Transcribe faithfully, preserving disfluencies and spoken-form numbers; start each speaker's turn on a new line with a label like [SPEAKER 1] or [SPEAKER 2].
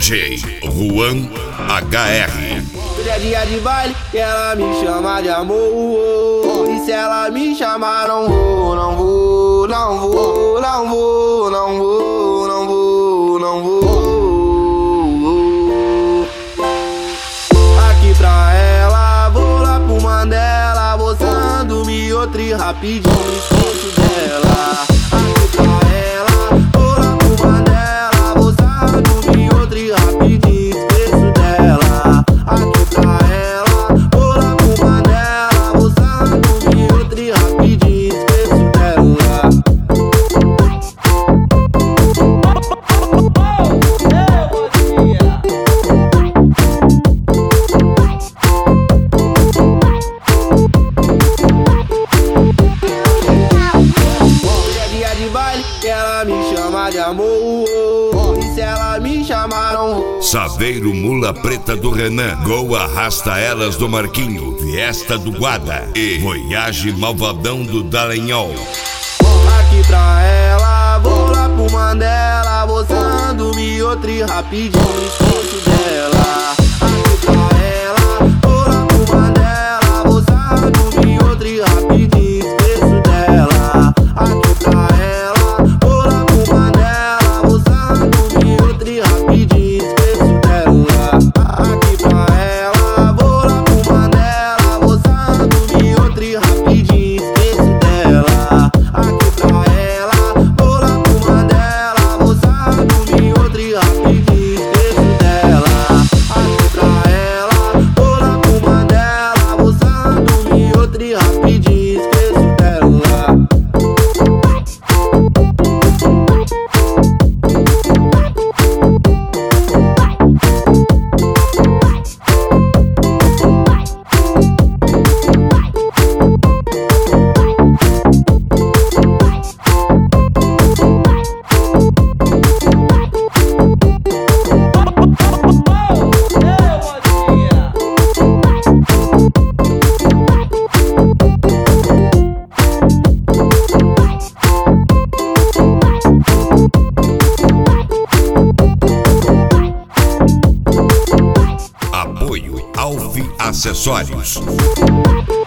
[SPEAKER 1] J Juan H R.
[SPEAKER 2] Hoje é dia de baile e ela me chama de amor. E se ela me chamar, não vou, não vou, não vou, não vou, não vou, não vou, não vou. Aqui pra ela, vou lá pro Mandela, botando-me outro rapidinho, esqueço dela. Aqui pra ela, vou lá pro Mandela, botando-me outro rapidinho, esqueço dela. Aqui pra ela, vou lá pro Mandela, botando-me outro rapidinho, esqueço dela. E ela me chama de amor. E se ela me chamar, não vou.
[SPEAKER 1] Saveiro Mula Preta do Renan, Gol Arrasta Elas do Marquinho, Fiesta do Guada e Voyage Malvadão do Dallagnol.
[SPEAKER 2] Aqui pra ela, vou lá pro Mandela, botando-me outro rapidinho, esqueço dela. Aqui pra ela, vou lá pro Mandela, botando-me outro rapidinho, esqueço dela. Aqui pra ela,
[SPEAKER 1] Acessórios.